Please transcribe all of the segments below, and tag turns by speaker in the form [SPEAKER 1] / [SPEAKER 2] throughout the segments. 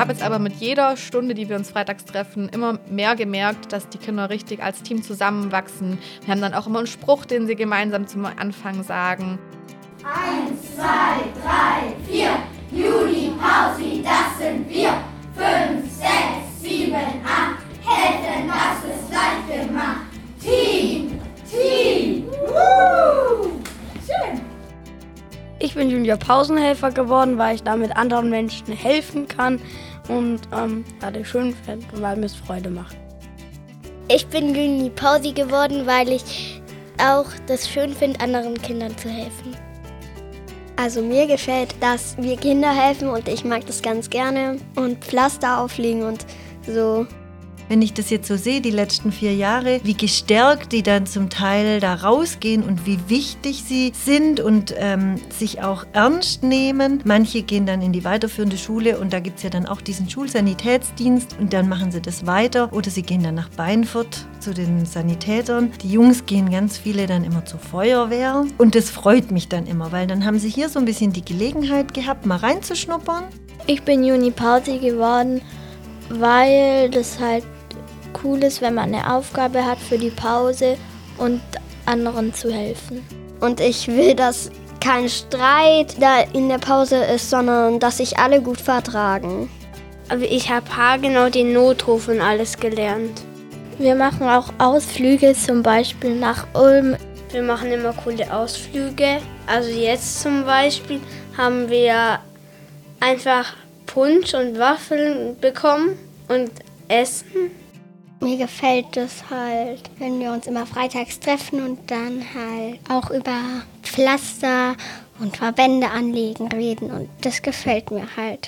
[SPEAKER 1] habe jetzt aber mit jeder Stunde, die wir uns freitags treffen, immer mehr gemerkt, dass die Kinder richtig als Team zusammenwachsen. Wir haben dann auch immer einen Spruch, den sie gemeinsam zum Anfang sagen.
[SPEAKER 2] 1, 2, 3, 4, Juni, Pausi, das sind wir. 5, 6, 7, 8, helfen, das ist leicht gemacht. Team, Team, schön.
[SPEAKER 3] Ich bin Junior Pausenhelfer geworden, weil ich damit anderen Menschen helfen kann und das schön finde und weil mir es Freude macht.
[SPEAKER 4] Ich bin Juni Pausi geworden, weil ich auch das schön finde, anderen Kindern zu helfen.
[SPEAKER 5] Also mir gefällt, dass wir Kinder helfen und ich mag das ganz gerne und Pflaster auflegen und so.
[SPEAKER 6] Wenn ich das jetzt so sehe, die letzten 4 Jahre, wie gestärkt die dann zum Teil da rausgehen und wie wichtig sie sind und sich auch ernst nehmen. Manche gehen dann in die weiterführende Schule und da gibt es ja dann auch diesen Schulsanitätsdienst und dann machen sie das weiter oder sie gehen dann nach Beinfurt zu den Sanitätern. Die Jungs gehen ganz viele dann immer zur Feuerwehr und das freut mich dann immer, weil dann haben sie hier so ein bisschen die Gelegenheit gehabt, mal reinzuschnuppern.
[SPEAKER 4] Ich bin Juni Pausi geworden, weil das halt cool ist, wenn man eine Aufgabe hat für die Pause und anderen zu helfen.
[SPEAKER 5] Und ich will, dass kein Streit da in der Pause ist, sondern dass sich alle gut vertragen.
[SPEAKER 3] Aber ich habe haargenau den Notruf und alles gelernt.
[SPEAKER 4] Wir machen auch Ausflüge, zum Beispiel nach Ulm.
[SPEAKER 3] Wir machen immer coole Ausflüge. Also jetzt zum Beispiel haben wir einfach Punsch und Waffeln bekommen und Essen.
[SPEAKER 5] Mir gefällt es halt, wenn wir uns immer freitags treffen und dann halt auch über Pflaster und Verbände anlegen reden und das gefällt mir halt.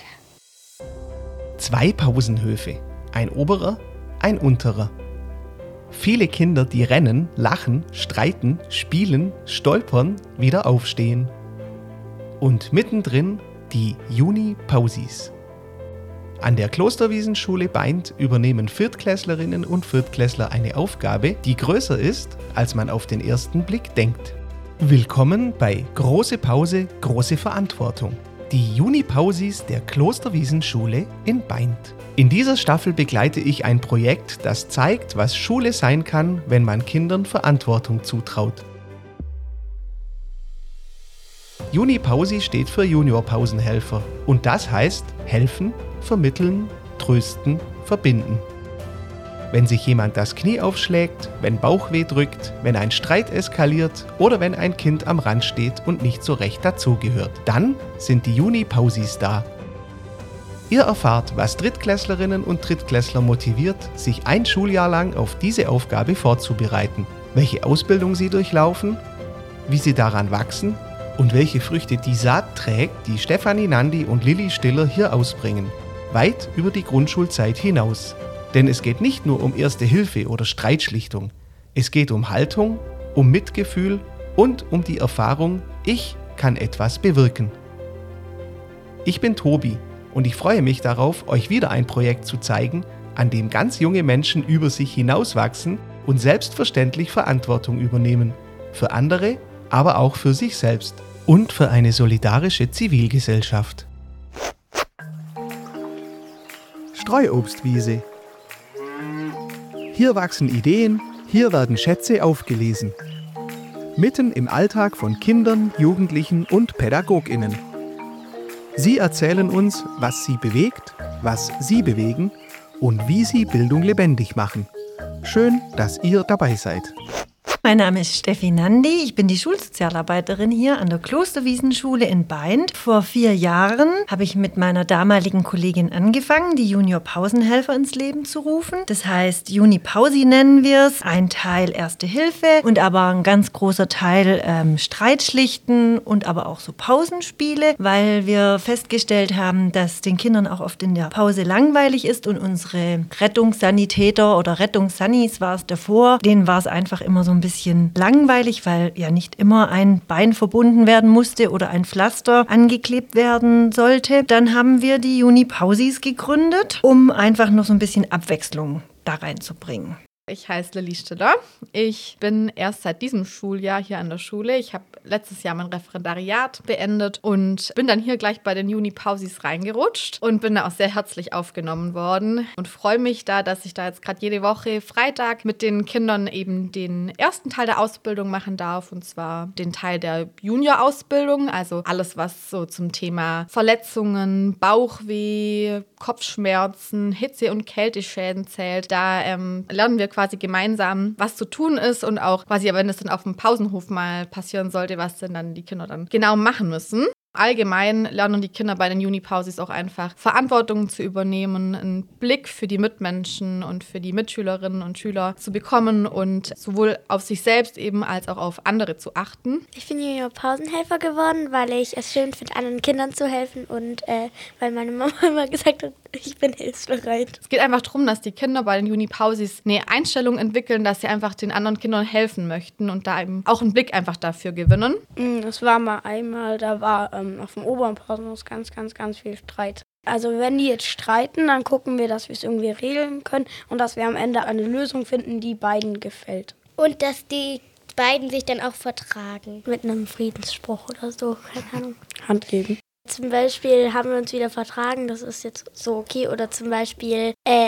[SPEAKER 7] 2 Pausenhöfe, ein oberer, ein unterer. Viele Kinder, die rennen, lachen, streiten, spielen, stolpern, wieder aufstehen. Und mittendrin die Juni-Pausis. An der Klosterwiesenschule Baindt übernehmen Viertklässlerinnen und Viertklässler eine Aufgabe, die größer ist, als man auf den ersten Blick denkt. Willkommen bei Große Pause, große Verantwortung. Die Juni-Pausis der Klosterwiesenschule in Baindt. In dieser Staffel begleite ich ein Projekt, das zeigt, was Schule sein kann, wenn man Kindern Verantwortung zutraut. Juni-Pausi steht für Junior-Pausenhelfer und das heißt helfen, vermitteln, trösten, verbinden. Wenn sich jemand das Knie aufschlägt, wenn Bauchweh drückt, wenn ein Streit eskaliert oder wenn ein Kind am Rand steht und nicht so recht dazugehört, dann sind die Juni-Pausis da. Ihr erfahrt, was Drittklässlerinnen und Drittklässler motiviert, sich ein Schuljahr lang auf diese Aufgabe vorzubereiten, welche Ausbildung sie durchlaufen, wie sie daran wachsen und welche Früchte die Saat trägt, die Stefanie Nandi und Lilly Stiller hier ausbringen. Weit über die Grundschulzeit hinaus. Denn es geht nicht nur um Erste Hilfe oder Streitschlichtung. Es geht um Haltung, um Mitgefühl und um die Erfahrung, ich kann etwas bewirken. Ich bin Tobi und ich freue mich darauf, euch wieder ein Projekt zu zeigen, an dem ganz junge Menschen über sich hinauswachsen und selbstverständlich Verantwortung übernehmen. Für andere, aber auch für sich selbst. Und für eine solidarische Zivilgesellschaft. Streuobstwiese. Hier wachsen Ideen, hier werden Schätze aufgelesen. Mitten im Alltag von Kindern, Jugendlichen und PädagogInnen. Sie erzählen uns, was sie bewegt, was sie bewegen und wie sie Bildung lebendig machen. Schön, dass ihr dabei seid.
[SPEAKER 6] Mein Name ist Steffi Nandi, ich bin die Schulsozialarbeiterin hier an der Klosterwiesenschule in Baindt. Vor 4 Jahren habe ich mit meiner damaligen Kollegin angefangen, die Junior-Pausenhelfer ins Leben zu rufen. Das heißt, Juni-Pausi nennen wir es, ein Teil Erste Hilfe und aber ein ganz großer Teil Streitschlichten und aber auch so Pausenspiele, weil wir festgestellt haben, dass den Kindern auch oft in der Pause langweilig ist und unsere Rettungssanitäter oder Rettungssannis war es davor, denen war es einfach immer so ein bisschen langweilig, weil ja nicht immer ein Bein verbunden werden musste oder ein Pflaster angeklebt werden sollte. Dann haben wir die Juni-Pausis gegründet, um einfach noch so ein bisschen Abwechslung da reinzubringen.
[SPEAKER 1] Ich heiße Lilly Stiller. Ich bin erst seit diesem Schuljahr hier an der Schule. Ich habe letztes Jahr mein Referendariat beendet und bin dann hier gleich bei den Juni-Pausis reingerutscht und bin da auch sehr herzlich aufgenommen worden und freue mich da, dass ich da jetzt gerade jede Woche Freitag mit den Kindern eben den ersten Teil der Ausbildung machen darf, und zwar den Teil der Junior-Ausbildung, also alles, was so zum Thema Verletzungen, Bauchweh, Kopfschmerzen, Hitze- und Kälteschäden zählt. Da lernen wir quasi gemeinsam, was zu tun ist und auch quasi, wenn es dann auf dem Pausenhof mal passieren sollte, was denn dann die Kinder dann genau machen müssen. Allgemein lernen die Kinder bei den Juni-Pausis auch einfach Verantwortung zu übernehmen, einen Blick für die Mitmenschen und für die Mitschülerinnen und Schüler zu bekommen und sowohl auf sich selbst eben als auch auf andere zu achten.
[SPEAKER 3] Ich bin Junior-Pausenhelfer geworden, weil ich es schön finde, anderen Kindern zu helfen und weil meine Mama immer gesagt hat, ich bin hilfsbereit.
[SPEAKER 1] Es geht einfach darum, dass die Kinder bei den Juni-Pausis eine Einstellung entwickeln, dass sie einfach den anderen Kindern helfen möchten und da eben auch einen Blick einfach dafür gewinnen.
[SPEAKER 3] Es war mal einmal, da war auf dem oberen Pausenhaus ganz viel Streit. Also wenn die jetzt streiten, dann gucken wir, dass wir es irgendwie regeln können und dass wir am Ende eine Lösung finden, die beiden gefällt.
[SPEAKER 5] Und dass die beiden sich dann auch vertragen.
[SPEAKER 3] Mit einem Friedensspruch oder so, keine Ahnung.
[SPEAKER 8] Hand geben.
[SPEAKER 3] Zum Beispiel haben wir uns wieder vertragen, das ist jetzt so okay. Oder zum Beispiel,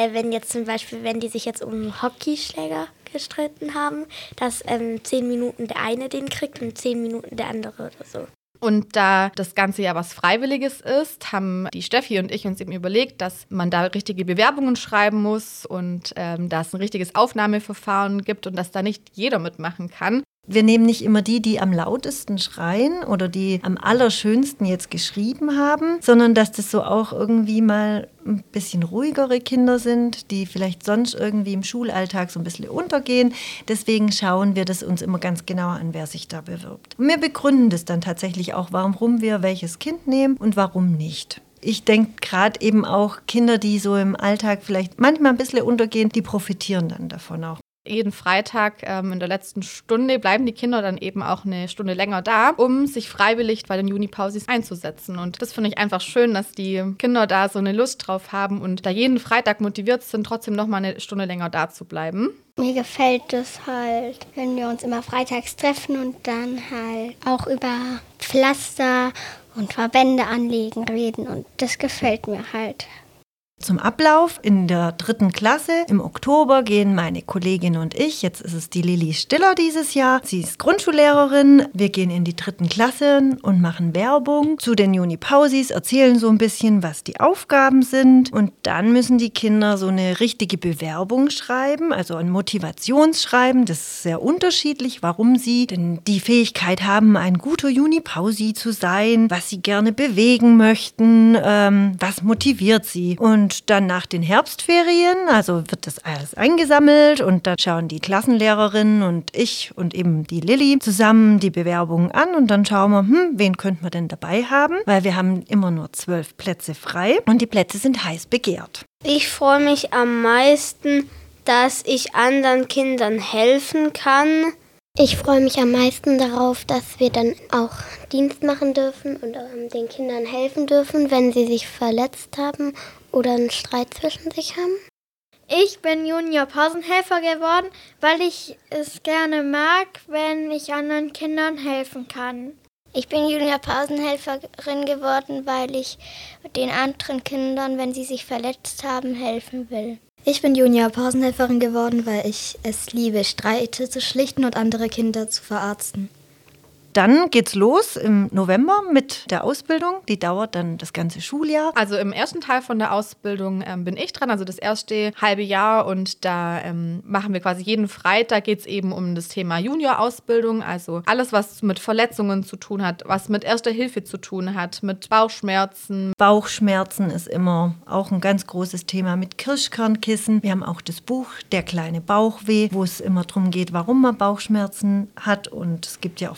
[SPEAKER 3] wenn die sich jetzt um einen Hockeyschläger gestritten haben, dass 10 Minuten der eine den kriegt und 10 Minuten der andere oder so.
[SPEAKER 1] Und da das Ganze ja was Freiwilliges ist, haben die Steffi und ich uns eben überlegt, dass man da richtige Bewerbungen schreiben muss und da es ein richtiges Aufnahmeverfahren gibt und dass da nicht jeder mitmachen kann.
[SPEAKER 6] Wir nehmen nicht immer die am lautesten schreien oder die am allerschönsten jetzt geschrieben haben, sondern dass das so auch irgendwie mal ein bisschen ruhigere Kinder sind, die vielleicht sonst irgendwie im Schulalltag so ein bisschen untergehen. Deswegen schauen wir das uns immer ganz genau an, wer sich da bewirbt. Und wir begründen das dann tatsächlich auch, warum wir welches Kind nehmen und warum nicht. Ich denke gerade eben auch Kinder, die so im Alltag vielleicht manchmal ein bisschen untergehen, die profitieren dann davon auch.
[SPEAKER 1] Jeden Freitag in der letzten Stunde bleiben die Kinder dann eben auch eine Stunde länger da, um sich freiwillig bei den Juni-Pausis einzusetzen. Und das finde ich einfach schön, dass die Kinder da so eine Lust drauf haben und da jeden Freitag motiviert sind, trotzdem noch mal eine Stunde länger da zu bleiben.
[SPEAKER 5] Mir gefällt es halt, wenn wir uns immer freitags treffen und dann halt auch über Pflaster und Verbände anlegen reden. Und das gefällt mir halt.
[SPEAKER 6] Zum Ablauf in der 3. Klasse im Oktober gehen meine Kollegin und ich, jetzt ist es die Lilly Stiller dieses Jahr, sie ist Grundschullehrerin, wir gehen in die 3. Klasse und machen Werbung zu den Juni-Pausis, erzählen so ein bisschen, was die Aufgaben sind und dann müssen die Kinder so eine richtige Bewerbung schreiben, also ein Motivationsschreiben, das ist sehr unterschiedlich, warum sie denn die Fähigkeit haben, ein guter Juni-Pausi zu sein, was sie gerne bewegen möchten, was motiviert sie. Und dann nach den Herbstferien, also wird das alles eingesammelt und dann schauen die Klassenlehrerinnen und ich und eben die Lilly zusammen die Bewerbungen an und dann schauen wir, wen könnten wir denn dabei haben, weil wir haben immer nur 12 Plätze frei und die Plätze sind heiß begehrt.
[SPEAKER 3] Ich freue mich am meisten, dass ich anderen Kindern helfen kann.
[SPEAKER 5] Ich freue mich am meisten darauf, dass wir dann auch Dienst machen dürfen und den Kindern helfen dürfen, wenn sie sich verletzt haben oder einen Streit zwischen sich haben.
[SPEAKER 9] Ich bin Junior-Pausenhelfer geworden, weil ich es gerne mag, wenn ich anderen Kindern helfen kann.
[SPEAKER 5] Ich bin Junior-Pausenhelferin geworden, weil ich den anderen Kindern, wenn sie sich verletzt haben, helfen will.
[SPEAKER 10] Ich bin Junior-Pausenhelferin geworden, weil ich es liebe, Streite zu schlichten und andere Kinder zu verarzten.
[SPEAKER 6] Dann geht's los im November mit der Ausbildung. Die dauert dann das ganze Schuljahr.
[SPEAKER 1] Also im ersten Teil von der Ausbildung bin ich dran, also das erste halbe Jahr. Und da machen wir quasi jeden Freitag, geht es eben um das Thema Junior-Ausbildung. Also alles, was mit Verletzungen zu tun hat, was mit Erster Hilfe zu tun hat, mit Bauchschmerzen.
[SPEAKER 6] Bauchschmerzen ist immer auch ein ganz großes Thema mit Kirschkernkissen. Wir haben auch das Buch Der kleine Bauchweh, wo es immer darum geht, warum man Bauchschmerzen hat. Und es gibt ja auch verschiedene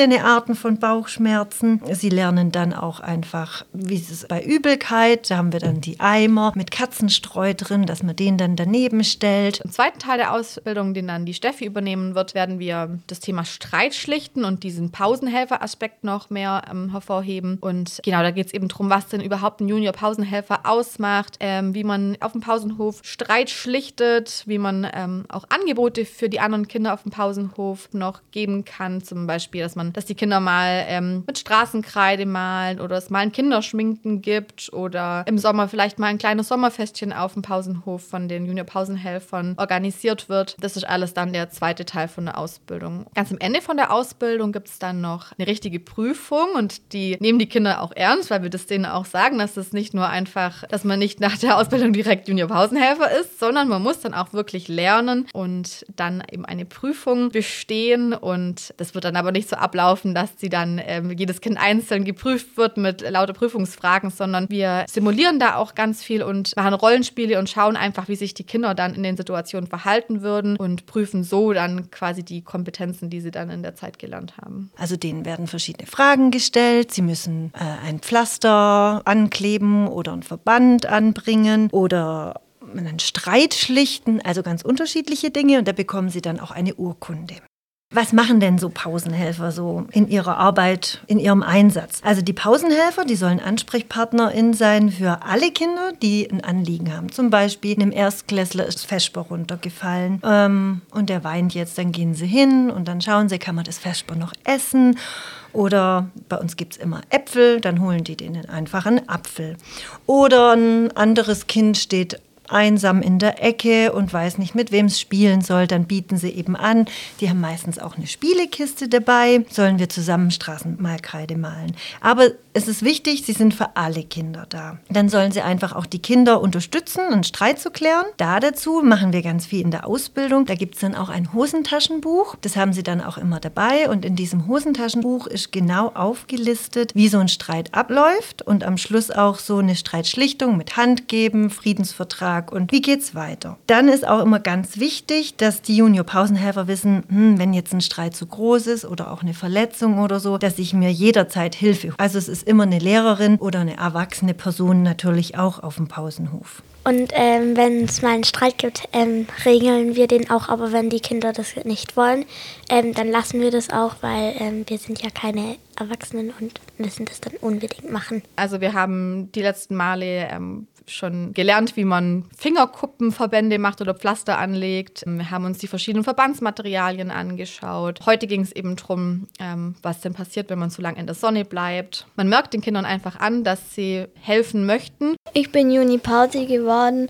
[SPEAKER 6] verschiedene Arten von Bauchschmerzen. Sie lernen dann auch einfach, wie es ist bei Übelkeit, da haben wir dann die Eimer mit Katzenstreu drin, dass man den dann daneben stellt.
[SPEAKER 1] Im zweiten Teil der Ausbildung, den dann die Steffi übernehmen wird, werden wir das Thema Streit schlichten und diesen Pausenhelfer-Aspekt noch mehr hervorheben. Und genau, da geht es eben darum, was denn überhaupt ein Junior-Pausenhelfer ausmacht, wie man auf dem Pausenhof Streit schlichtet, wie man auch Angebote für die anderen Kinder auf dem Pausenhof noch geben kann. Zum Beispiel, dass die Kinder mal mit Straßenkreide malen oder es mal ein Kinderschminken gibt oder im Sommer vielleicht mal ein kleines Sommerfestchen auf dem Pausenhof von den Junior-Pausenhelfern organisiert wird. Das ist alles dann der zweite Teil von der Ausbildung. Ganz am Ende von der Ausbildung gibt es dann noch eine richtige Prüfung und die nehmen die Kinder auch ernst, weil wir das denen auch sagen, dass das nicht nur einfach, dass man nicht nach der Ausbildung direkt Junior-Pausenhelfer ist, sondern man muss dann auch wirklich lernen und dann eben eine Prüfung bestehen und das wird dann aber nicht so ablaufen, dass sie dann jedes Kind einzeln geprüft wird mit lauter Prüfungsfragen, sondern wir simulieren da auch ganz viel und machen Rollenspiele und schauen einfach, wie sich die Kinder dann in den Situationen verhalten würden und prüfen so dann quasi die Kompetenzen, die sie dann in der Zeit gelernt haben.
[SPEAKER 6] Also denen werden verschiedene Fragen gestellt. Sie müssen ein Pflaster ankleben oder einen Verband anbringen oder einen Streit schlichten, also ganz unterschiedliche Dinge und da bekommen sie dann auch eine Urkunde. Was machen denn so Pausenhelfer so in ihrer Arbeit, in ihrem Einsatz? Also die Pausenhelfer, die sollen AnsprechpartnerInnen sein für alle Kinder, die ein Anliegen haben. Zum Beispiel einem Erstklässler ist das Vesper runtergefallen und der weint jetzt, dann gehen sie hin und dann schauen sie, kann man das Vesper noch essen? Oder bei uns gibt es immer Äpfel, dann holen die denen einfach einen Apfel. Oder ein anderes Kind steht einsam in der Ecke und weiß nicht, mit wem es spielen soll, dann bieten sie eben an. Die haben meistens auch eine Spielekiste dabei. Sollen wir zusammen Straßenmalkreide malen. Aber es ist wichtig, sie sind für alle Kinder da. Dann sollen sie einfach auch die Kinder unterstützen, einen Streit zu klären. Dazu machen wir ganz viel in der Ausbildung. Da gibt es dann auch ein Hosentaschenbuch. Das haben sie dann auch immer dabei. Und in diesem Hosentaschenbuch ist genau aufgelistet, wie so ein Streit abläuft und am Schluss auch so eine Streitschlichtung mit Handgeben, Friedensvertrag und wie geht's weiter. Dann ist auch immer ganz wichtig, dass die Junior-Pausenhelfer wissen, wenn jetzt ein Streit zu groß ist oder auch eine Verletzung oder so, dass ich mir jederzeit Hilfe hole. Also es ist immer eine Lehrerin oder eine erwachsene Person natürlich auch auf dem Pausenhof.
[SPEAKER 3] Und wenn es mal einen Streit gibt, regeln wir den auch, aber wenn die Kinder das nicht wollen, dann lassen wir das auch, weil wir sind ja keine Erwachsenen und müssen das dann unbedingt machen.
[SPEAKER 1] Also wir haben die letzten Male schon gelernt, wie man Fingerkuppenverbände macht oder Pflaster anlegt. Wir haben uns die verschiedenen Verbandsmaterialien angeschaut. Heute ging es eben darum, was denn passiert, wenn man zu lange in der Sonne bleibt. Man merkt den Kindern einfach an, dass sie helfen möchten.
[SPEAKER 4] Ich bin Juni-Pausi geworden,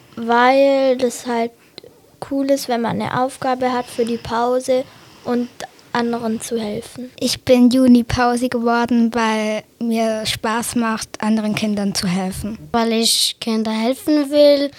[SPEAKER 4] weil das halt cool ist, wenn man eine Aufgabe hat für die Pause und anderen zu helfen.
[SPEAKER 5] Ich bin Juni-Pausi geworden, weil mir Spaß macht, anderen Kindern zu helfen.
[SPEAKER 8] Weil ich Kindern helfen will,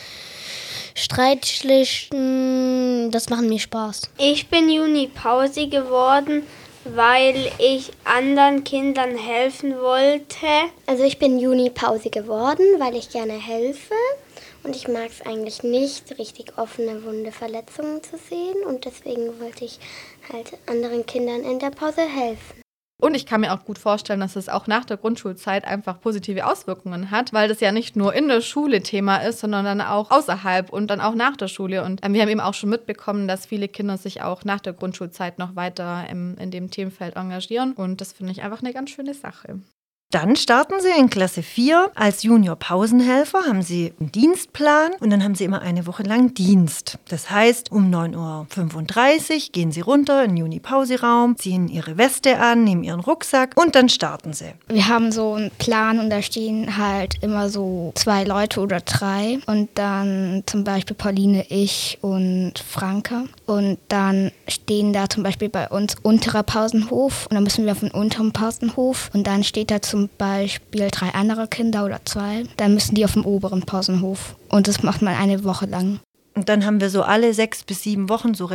[SPEAKER 8] Streit schlichten, das macht mir Spaß.
[SPEAKER 11] Ich bin Juni-Pausi geworden, weil ich anderen Kindern helfen wollte.
[SPEAKER 3] Also ich bin Juni-Pausi geworden, weil ich gerne helfe. Und ich mag es eigentlich nicht, richtig offene, wunde Verletzungen zu sehen. Und deswegen wollte ich halt anderen Kindern in der Pause helfen.
[SPEAKER 1] Und ich kann mir auch gut vorstellen, dass es auch nach der Grundschulzeit einfach positive Auswirkungen hat, weil das ja nicht nur in der Schule Thema ist, sondern dann auch außerhalb und dann auch nach der Schule. Und wir haben eben auch schon mitbekommen, dass viele Kinder sich auch nach der Grundschulzeit noch weiter in dem Themenfeld engagieren. Und das finde ich einfach eine ganz schöne Sache.
[SPEAKER 6] Dann starten Sie in Klasse 4 als Junior-Pausenhelfer, haben Sie einen Dienstplan und dann haben Sie immer eine Woche lang Dienst. Das heißt, um 9:35 Uhr gehen Sie runter in den Juni-Pausi-Raum, ziehen Ihre Weste an, nehmen Ihren Rucksack und dann starten Sie.
[SPEAKER 5] Wir haben so einen Plan und da stehen halt immer so 2 Leute oder 3 und dann zum Beispiel Pauline, ich und Franke. Und dann stehen da zum Beispiel bei uns unterer Pausenhof und dann müssen wir auf den unteren Pausenhof und dann steht da zum Beispiel 3 andere Kinder oder 2. Dann müssen die auf dem oberen Pausenhof und das macht man eine Woche lang.
[SPEAKER 6] Und dann haben wir so alle 6 bis 7 Wochen so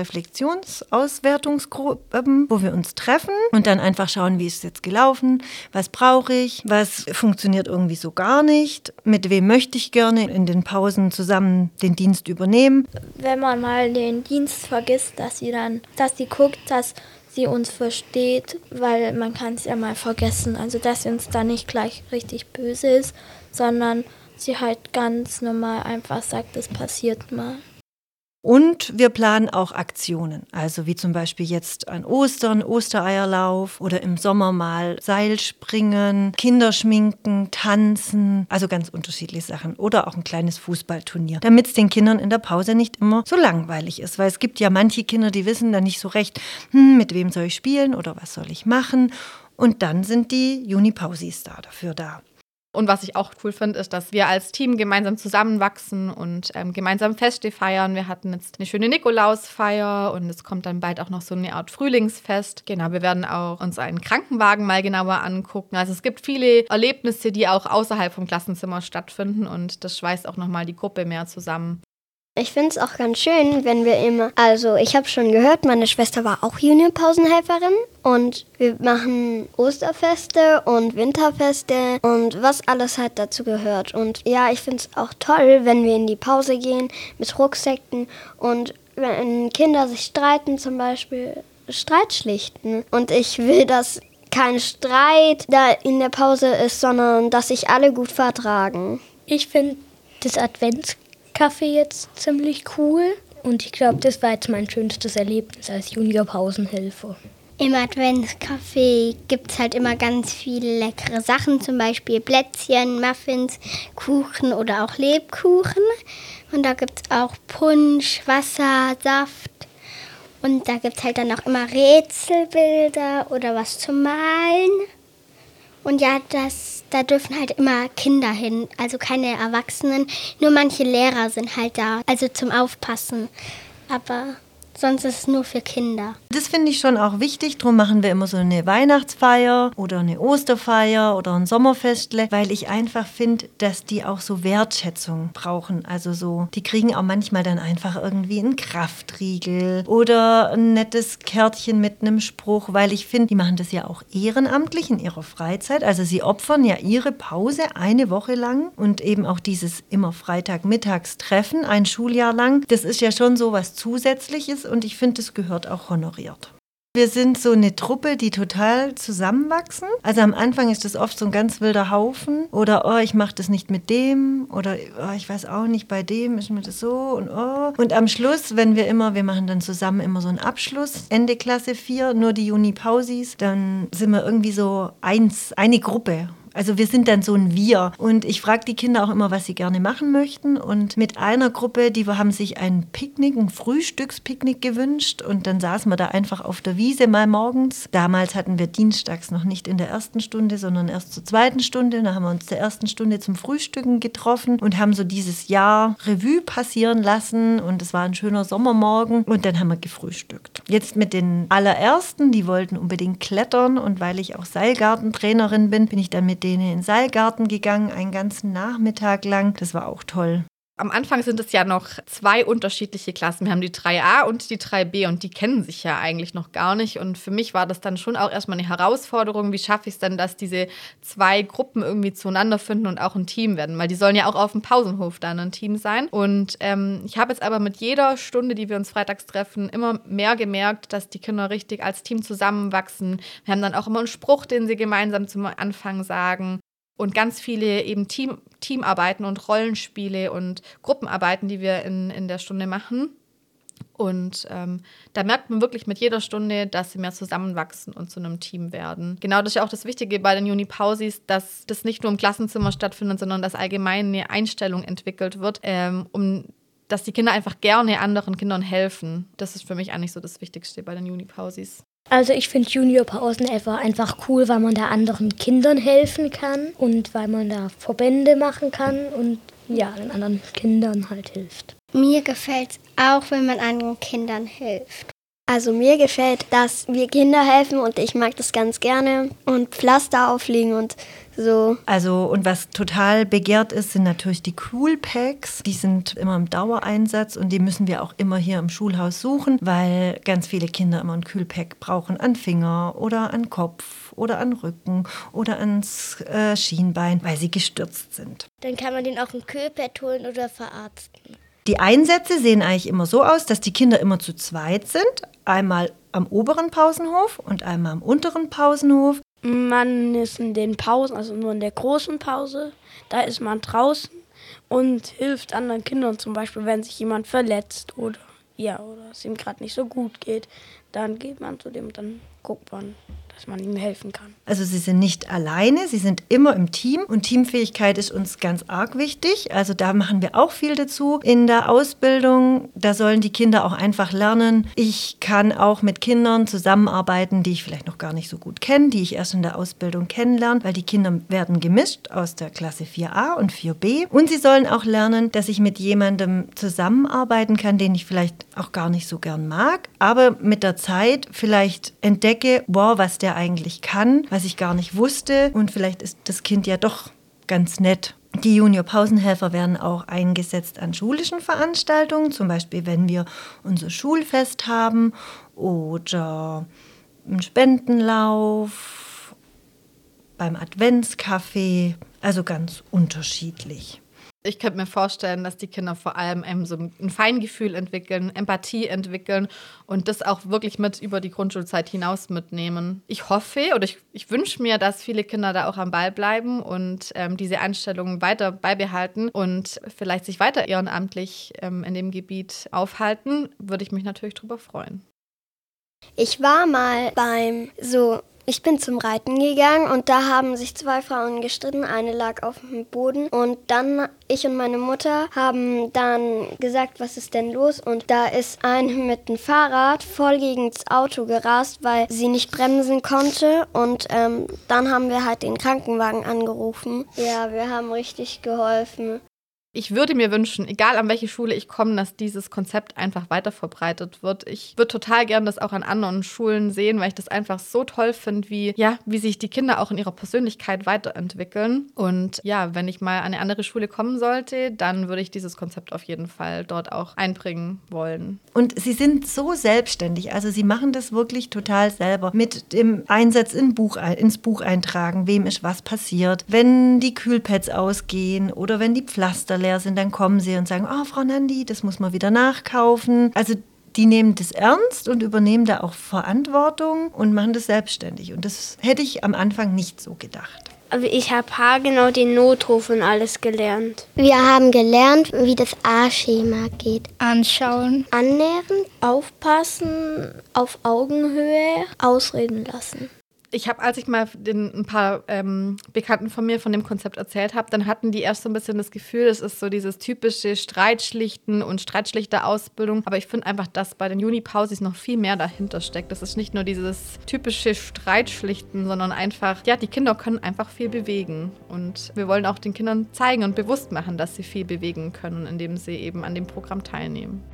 [SPEAKER 6] Reflexionsauswertungsgruppen, wo wir uns treffen und dann einfach schauen, wie ist es jetzt gelaufen, was brauche ich, was funktioniert irgendwie so gar nicht, mit wem möchte ich gerne in den Pausen zusammen den Dienst übernehmen.
[SPEAKER 4] Wenn man mal den Dienst vergisst, dass sie guckt, dass sie uns versteht, weil man kann es ja mal vergessen. Also dass sie uns da nicht gleich richtig böse ist, sondern sie halt ganz normal einfach sagt, es passiert mal.
[SPEAKER 6] Und wir planen auch Aktionen, also wie zum Beispiel jetzt an Ostern, Ostereierlauf oder im Sommer mal Seilspringen, Kinderschminken, Tanzen, also ganz unterschiedliche Sachen. Oder auch ein kleines Fußballturnier, damit es den Kindern in der Pause nicht immer so langweilig ist. Weil es gibt ja manche Kinder, die wissen dann nicht so recht, mit wem soll ich spielen oder was soll ich machen. Und dann sind die Juni-Pausis dafür da.
[SPEAKER 1] Und was ich auch cool finde, ist, dass wir als Team gemeinsam zusammenwachsen und gemeinsam Feste feiern. Wir hatten jetzt eine schöne Nikolausfeier und es kommt dann bald auch noch so eine Art Frühlingsfest. Genau, wir werden auch uns einen Krankenwagen mal genauer angucken. Also es gibt viele Erlebnisse, die auch außerhalb vom Klassenzimmer stattfinden und das schweißt auch nochmal die Gruppe mehr zusammen.
[SPEAKER 5] Ich finde es auch ganz schön, wenn wir immer, also ich habe schon gehört, meine Schwester war auch Juniorpausenhelferin und wir machen Osterfeste und Winterfeste und was alles halt dazu gehört. Und ja, ich finde es auch toll, wenn wir in die Pause gehen mit Rucksäcken und wenn Kinder sich streiten, zum Beispiel Streit schlichten. Und ich will, dass kein Streit da in der Pause ist, sondern dass sich alle gut vertragen.
[SPEAKER 8] Ich finde das Adventskaffee jetzt ziemlich cool und ich glaube, das war jetzt mein schönstes Erlebnis als Juniorpausenhelfer.
[SPEAKER 5] Im Adventscafé gibt es halt immer ganz viele leckere Sachen, zum Beispiel Plätzchen, Muffins, Kuchen oder auch Lebkuchen. Und da gibt es auch Punsch, Wasser, Saft. Und da gibt es halt dann auch immer Rätselbilder oder was zum Malen. Und ja, da dürfen halt immer Kinder hin, also keine Erwachsenen. Nur manche Lehrer sind halt da, also zum Aufpassen. Aber sonst ist es nur für Kinder.
[SPEAKER 6] Das finde ich schon auch wichtig. Darum machen wir immer so eine Weihnachtsfeier oder eine Osterfeier oder ein Sommerfestle, weil ich einfach finde, dass die auch so Wertschätzung brauchen. Also so, die kriegen auch manchmal dann einfach irgendwie einen Kraftriegel oder ein nettes Kärtchen mit einem Spruch, weil ich finde, die machen das ja auch ehrenamtlich in ihrer Freizeit. Also sie opfern ja ihre Pause eine Woche lang und eben auch dieses immer Freitagmittagstreffen ein Schuljahr lang. Das ist ja schon so was Zusätzliches. Und ich finde, das gehört auch honoriert. Wir sind so eine Truppe, die total zusammenwachsen. Also am Anfang ist das oft so ein ganz wilder Haufen. Oder, oh, ich mache das nicht mit dem. Oder, oh, ich weiß auch nicht, bei dem ist mir das so. Und, oh. Und am Schluss, wenn wir machen dann zusammen immer so einen Abschluss, Ende Klasse 4, nur die Juni-Pausis, dann sind wir irgendwie so eine Gruppe. Also wir sind dann so ein Wir. Und ich frage die Kinder auch immer, was sie gerne machen möchten. Und mit einer Gruppe, die haben sich ein Picknick, ein Frühstückspicknick gewünscht. Und dann saßen wir da einfach auf der Wiese mal morgens. Damals hatten wir dienstags noch nicht in der ersten Stunde, sondern erst zur zweiten Stunde. Da haben wir uns zur ersten Stunde zum Frühstücken getroffen und haben so dieses Jahr Revue passieren lassen. Und es war ein schöner Sommermorgen. Und dann haben wir gefrühstückt. Jetzt mit den allerersten, die wollten unbedingt klettern. Und weil ich auch Seilgartentrainerin bin, bin ich dann mit denen in den Seilgarten gegangen, einen ganzen Nachmittag lang. Das war auch toll.
[SPEAKER 1] Am Anfang sind es ja noch 2 unterschiedliche Klassen. Wir haben die 3a und die 3b und die kennen sich ja eigentlich noch gar nicht. Und für mich war das dann schon auch erstmal eine Herausforderung. Wie schaffe ich es denn, dass diese 2 Gruppen irgendwie zueinander finden und auch ein Team werden? Weil die sollen ja auch auf dem Pausenhof dann ein Team sein. Und ich habe jetzt aber mit jeder Stunde, die wir uns freitags treffen, immer mehr gemerkt, dass die Kinder richtig als Team zusammenwachsen. Wir haben dann auch immer einen Spruch, den sie gemeinsam zum Anfang sagen. Und ganz viele eben Teamarbeiten und Rollenspiele und Gruppenarbeiten, die wir in der Stunde machen. Und da merkt man wirklich mit jeder Stunde, dass sie mehr zusammenwachsen und zu einem Team werden. Genau, das ist ja auch das Wichtige bei den Juni-Pausis, dass das nicht nur im Klassenzimmer stattfindet, sondern dass allgemein eine Einstellung entwickelt wird, dass die Kinder einfach gerne anderen Kindern helfen. Das ist für mich eigentlich so das Wichtigste bei den Juni-Pausis.
[SPEAKER 8] Also ich finde Juniorpausenhelfer einfach cool, weil man da anderen Kindern helfen kann und weil man da Verbände machen kann und ja, den anderen Kindern halt hilft.
[SPEAKER 5] Mir gefällt es auch, wenn man anderen Kindern hilft. Also mir gefällt, dass wir Kinder helfen und ich mag das ganz gerne und Pflaster auflegen und so.
[SPEAKER 6] Also und was total begehrt ist, sind natürlich die Coolpacks. Die sind immer im Dauereinsatz und die müssen wir auch immer hier im Schulhaus suchen, weil ganz viele Kinder immer ein Kühlpack brauchen an Finger oder an Kopf oder an Rücken oder ans Schienbein, weil sie gestürzt sind.
[SPEAKER 3] Dann kann man den auch im Kühlpad holen oder verarzten.
[SPEAKER 6] Die Einsätze sehen eigentlich immer so aus, dass die Kinder immer zu zweit sind. Einmal am oberen Pausenhof und einmal am unteren Pausenhof.
[SPEAKER 12] Man ist in den Pausen, also nur in der großen Pause, da ist man draußen und hilft anderen Kindern, zum Beispiel, wenn sich jemand verletzt oder es ihm gerade nicht so gut geht, dann geht man zu dem und dann guckt man, dass man ihm helfen kann.
[SPEAKER 6] Also Sie sind nicht alleine, Sie sind immer im Team und Teamfähigkeit ist uns ganz arg wichtig. Also da machen wir auch viel dazu in der Ausbildung. Da sollen die Kinder auch einfach lernen. Ich kann auch mit Kindern zusammenarbeiten, die ich vielleicht noch gar nicht so gut kenne, die ich erst in der Ausbildung kennenlerne, weil die Kinder werden gemischt aus der Klasse 4a und 4b. Und sie sollen auch lernen, dass ich mit jemandem zusammenarbeiten kann, den ich vielleicht auch gar nicht so gern mag, aber mit der Zeit vielleicht entdecke, wow, was der eigentlich kann, was ich gar nicht wusste und vielleicht ist das Kind ja doch ganz nett. Die Junior-Pausenhelfer werden auch eingesetzt an schulischen Veranstaltungen, zum Beispiel wenn wir unser Schulfest haben oder einen Spendenlauf, beim Adventskaffee, also ganz unterschiedlich.
[SPEAKER 1] Ich könnte mir vorstellen, dass die Kinder vor allem so ein Feingefühl entwickeln, Empathie entwickeln und das auch wirklich mit über die Grundschulzeit hinaus mitnehmen. Ich hoffe oder ich wünsche mir, dass viele Kinder da auch am Ball bleiben und diese Einstellungen weiter beibehalten und vielleicht sich weiter ehrenamtlich in dem Gebiet aufhalten. Würde ich mich natürlich drüber freuen.
[SPEAKER 5] Ich war mal ich bin zum Reiten gegangen und da haben sich 2 Frauen gestritten. Eine lag auf dem Boden und dann ich und meine Mutter haben dann gesagt, was ist denn los? Und da ist eine mit dem Fahrrad voll gegen das Auto gerast, weil sie nicht bremsen konnte. Und dann haben wir halt den Krankenwagen angerufen. Ja, wir haben richtig geholfen.
[SPEAKER 1] Ich würde mir wünschen, egal an welche Schule ich komme, dass dieses Konzept einfach weiter verbreitet wird. Ich würde total gern das auch an anderen Schulen sehen, weil ich das einfach so toll finde, wie sich die Kinder auch in ihrer Persönlichkeit weiterentwickeln. Und ja, wenn ich mal an eine andere Schule kommen sollte, dann würde ich dieses Konzept auf jeden Fall dort auch einbringen wollen.
[SPEAKER 6] Und sie sind so selbstständig, also sie machen das wirklich total selber. Mit dem Einsatz ins Buch eintragen, wem ist was passiert. Wenn die Kühlpads ausgehen oder wenn die Pflaster leer sind, dann kommen sie und sagen, Frau Nandi, das muss man wieder nachkaufen. Also die nehmen das ernst und übernehmen da auch Verantwortung und machen das selbstständig. Und das hätte ich am Anfang nicht so gedacht.
[SPEAKER 11] Aber ich habe haargenau den Notruf und alles gelernt.
[SPEAKER 3] Wir haben gelernt, wie das A-Schema geht.
[SPEAKER 4] Anschauen,
[SPEAKER 3] Annähern,
[SPEAKER 4] aufpassen, auf Augenhöhe, ausreden lassen.
[SPEAKER 1] Ich habe, als ich mal ein paar Bekannten von mir von dem Konzept erzählt habe, dann hatten die erst so ein bisschen das Gefühl, es ist so dieses typische Streitschlichten und Streitschlichter-Ausbildung. Aber ich finde einfach, dass bei den Juni-Pausis noch viel mehr dahinter steckt. Das ist nicht nur dieses typische Streitschlichten, sondern einfach, die Kinder können einfach viel bewegen. Und wir wollen auch den Kindern zeigen und bewusst machen, dass sie viel bewegen können, indem sie eben an dem Programm teilnehmen.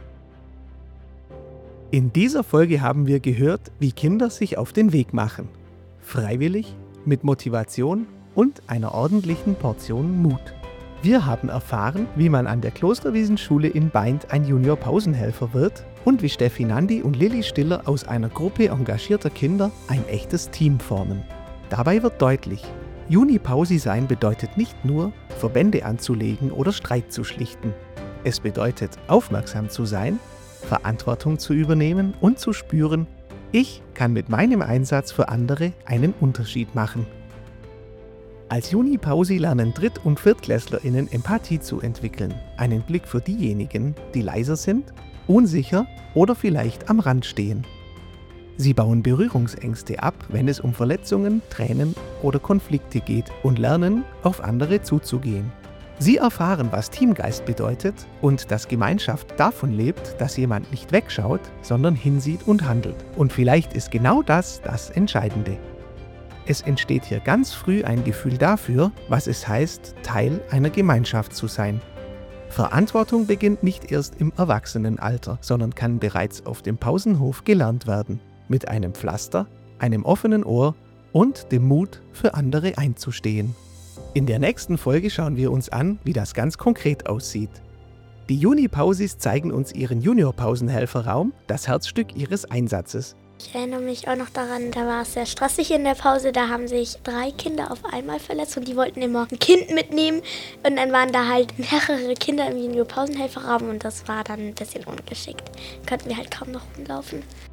[SPEAKER 7] In dieser Folge haben wir gehört, wie Kinder sich auf den Weg machen. Freiwillig, mit Motivation und einer ordentlichen Portion Mut. Wir haben erfahren, wie man an der Klosterwiesenschule in Baindt ein Junior-Pausenhelfer wird und wie Steffi Nandi und Lilly Stiller aus einer Gruppe engagierter Kinder ein echtes Team formen. Dabei wird deutlich, Juni-Pausi sein bedeutet nicht nur, Verbände anzulegen oder Streit zu schlichten. Es bedeutet, aufmerksam zu sein, Verantwortung zu übernehmen und zu spüren, ich kann mit meinem Einsatz für andere einen Unterschied machen. Als Juni-Pausi lernen Dritt- und ViertklässlerInnen Empathie zu entwickeln, einen Blick für diejenigen, die leiser sind, unsicher oder vielleicht am Rand stehen. Sie bauen Berührungsängste ab, wenn es um Verletzungen, Tränen oder Konflikte geht und lernen, auf andere zuzugehen. Sie erfahren, was Teamgeist bedeutet und dass Gemeinschaft davon lebt, dass jemand nicht wegschaut, sondern hinsieht und handelt. Und vielleicht ist genau das Entscheidende. Es entsteht hier ganz früh ein Gefühl dafür, was es heißt, Teil einer Gemeinschaft zu sein. Verantwortung beginnt nicht erst im Erwachsenenalter, sondern kann bereits auf dem Pausenhof gelernt werden. Mit einem Pflaster, einem offenen Ohr und dem Mut, für andere einzustehen. In der nächsten Folge schauen wir uns an, wie das ganz konkret aussieht. Die Juni-Pausis zeigen uns ihren Junior-Pausenhelferraum, das Herzstück ihres Einsatzes.
[SPEAKER 3] Ich erinnere mich auch noch daran, da war es sehr stressig in der Pause. Da haben sich 3 Kinder auf einmal verletzt und die wollten immer ein Kind mitnehmen. Und dann waren da halt mehrere Kinder im Junior-Pausenhelferraum und das war dann ein bisschen ungeschickt. Konnten wir halt kaum noch rumlaufen.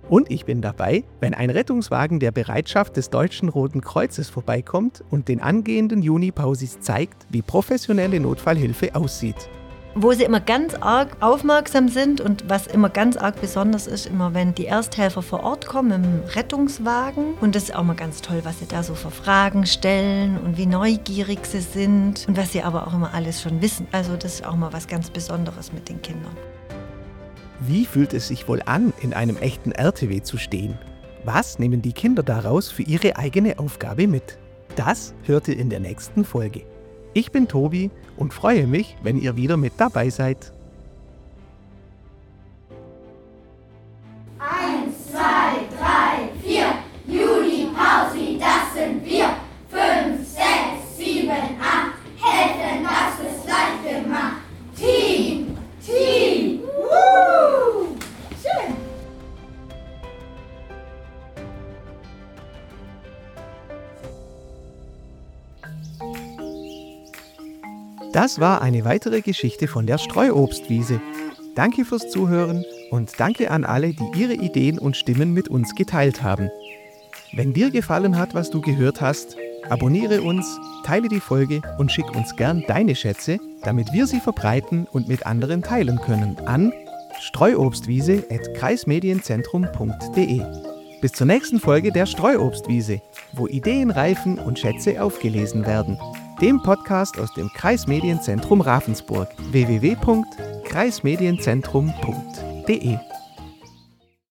[SPEAKER 7] Und ich bin dabei, wenn ein Rettungswagen der Bereitschaft des Deutschen Roten Kreuzes vorbeikommt und den angehenden Juni-Pausis zeigt, wie professionelle Notfallhilfe aussieht.
[SPEAKER 6] Wo sie immer ganz arg aufmerksam sind und was immer ganz arg besonders ist, immer wenn die Ersthelfer vor Ort kommen im Rettungswagen. Und das ist auch mal ganz toll, was sie da so für Fragen stellen und wie neugierig sie sind und was sie aber auch immer alles schon wissen. Also das ist auch mal was ganz Besonderes mit den Kindern.
[SPEAKER 7] Wie fühlt es sich wohl an, in einem echten RTW zu stehen? Was nehmen die Kinder daraus für ihre eigene Aufgabe mit? Das hört ihr in der nächsten Folge. Ich bin Tobi und freue mich, wenn ihr wieder mit dabei seid.
[SPEAKER 2] 1, 2, 3, 4, Juni-Pausi, das sind wir. 5, 6, 7, 8, helfen, das ist leicht gemacht. Team, Team, woo! Schön.
[SPEAKER 7] Das war eine weitere Geschichte von der Streuobstwiese. Danke fürs Zuhören und danke an alle, die ihre Ideen und Stimmen mit uns geteilt haben. Wenn dir gefallen hat, was du gehört hast, abonniere uns, teile die Folge und schick uns gern deine Schätze, damit wir sie verbreiten und mit anderen teilen können an streuobstwiese@kreismedienzentrum.de. Bis zur nächsten Folge der Streuobstwiese, wo Ideen reifen und Schätze aufgelesen werden. Dem Podcast aus dem Kreismedienzentrum Ravensburg. www.kreismedienzentrum.de